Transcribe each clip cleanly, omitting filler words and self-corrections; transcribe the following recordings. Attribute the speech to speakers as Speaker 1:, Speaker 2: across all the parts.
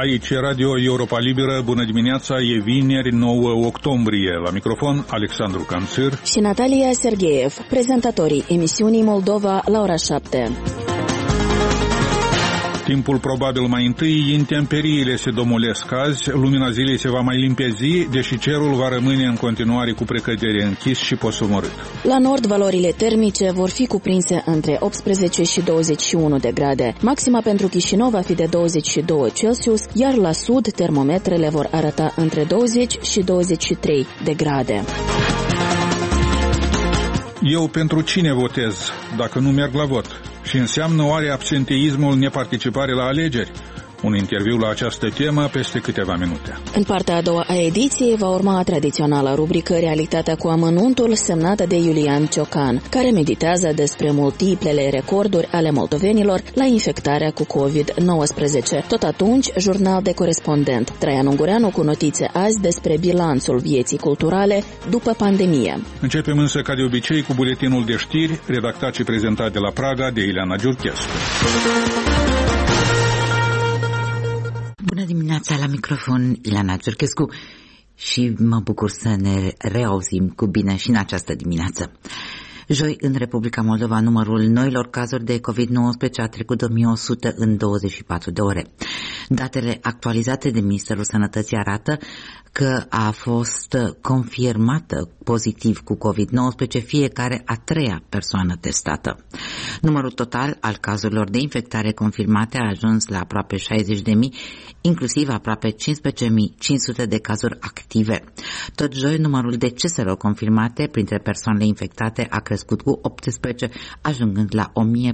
Speaker 1: Aici Radio Europa Liberă, bună dimineața, e vineri 9 octombrie. La microfon Alexandru Canțir
Speaker 2: și Natalia Sergeev, prezentatorii emisiunii Moldova la ora 7.
Speaker 1: Timpul probabil mai întâi, intemperiile se domolesc azi, lumina zilei se va mai limpezi, deși cerul va rămâne în continuare cu precădere închis și posomorât.
Speaker 2: La nord, valorile termice vor fi cuprinse între 18 și 21 de grade. Maxima pentru Chișinău va fi de 22 Celsius, iar la sud termometrele vor arăta între 20 și 23 de grade.
Speaker 1: Eu pentru cine votez dacă nu merg la vot? Și înseamnă oare absenteismul neparticipare la alegeri? Un interviu la această temă peste câteva minute.
Speaker 2: În partea a doua a ediției va urma tradiționala rubrică Realitatea cu amănuntul, semnată de Iulian Ciocan, care meditează despre multiplele recorduri ale moldovenilor la infectarea cu COVID-19. Tot atunci, jurnal de corespondent Traian Ungureanu cu notițe azi despre bilanțul vieții culturale după pandemie.
Speaker 1: Începem însă ca de obicei cu buletinul de știri, redactat și prezentat de la Praga de Ileana Giurchescu.
Speaker 3: Bună dimineața, la microfon Ileana Giurchescu și mă bucur să ne reauzim cu bine și în această dimineață. Joi, în Republica Moldova, numărul noilor cazuri de COVID-19 a trecut de 1100 în 24 de ore. Datele actualizate de Ministerul Sănătății arată că a fost confirmată pozitiv cu COVID-19 fiecare a treia persoană testată. Numărul total al cazurilor de infectare confirmate a ajuns la aproape 60.000, inclusiv aproape 15.500 de cazuri active. Tot joi, numărul deceselor confirmate printre persoanele infectate a crescut cu 18, ajungând la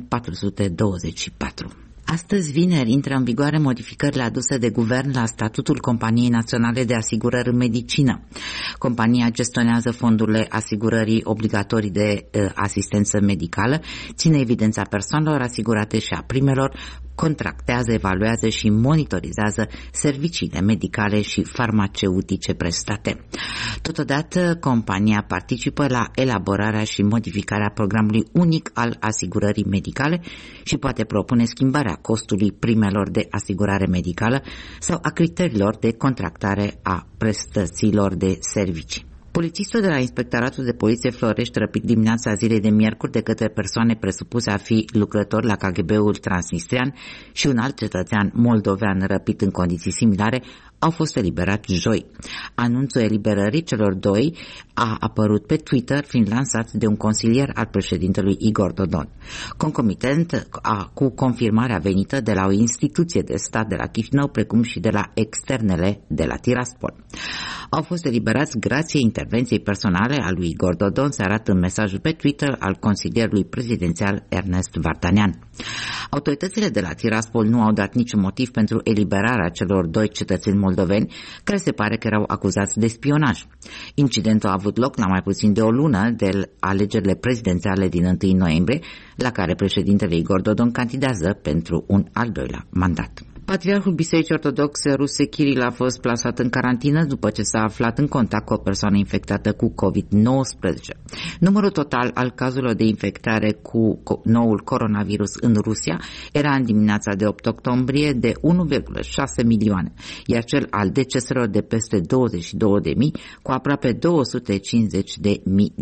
Speaker 3: 1424. Astăzi, vineri, intră în vigoare modificările aduse de guvern la statutul Companiei Naționale de Asigurări în Medicină. Compania gestionează fondurile asigurării obligatorii de asistență medicală, ține evidența persoanelor asigurate și a primelor, contractează, evaluează și monitorizează serviciile medicale și farmaceutice prestate. Totodată, compania participă la elaborarea și modificarea programului unic al asigurării medicale și poate propune schimbarea costului primelor de asigurare medicală sau a criteriilor de contractare a prestațiilor de servicii. Polițistul de la Inspectoratul de Poliție Florești, răpit dimineața zilei de miercuri de către persoane presupuse a fi lucrători la KGB-ul transnistrian și un alt cetățean moldovean răpit în condiții similare, au fost eliberați joi. Anunțul eliberării celor doi a apărut pe Twitter, fiind lansat de un consilier al președintelui Igor Dodon, concomitent cu confirmarea venită de la o instituție de stat de la Chișinău, precum și de la externele de la Tiraspol. Au fost eliberați grație intervenției personale a lui Igor Dodon, se arată în mesajul pe Twitter al consilierului prezidențial Ernest Vartanian. Autoritățile de la Tiraspol nu au dat niciun motiv pentru eliberarea celor doi cetățeni moldoveni care se pare că erau acuzați de spionaj. Incidentul a avut loc la mai puțin de o lună de alegerile prezidențiale din 1 noiembrie, la care președintele Igor Dodon candidează pentru un al doilea mandat. Patriarhul Bisericii Ortodoxe ruse Kiril a fost plasat în carantină după ce s-a aflat în contact cu o persoană infectată cu COVID-19. Numărul total al cazurilor de infectare cu noul coronavirus în Rusia era în dimineața de 8 octombrie de 1,6 milioane, iar cel al deceselor de peste 22.000 cu aproape 250.000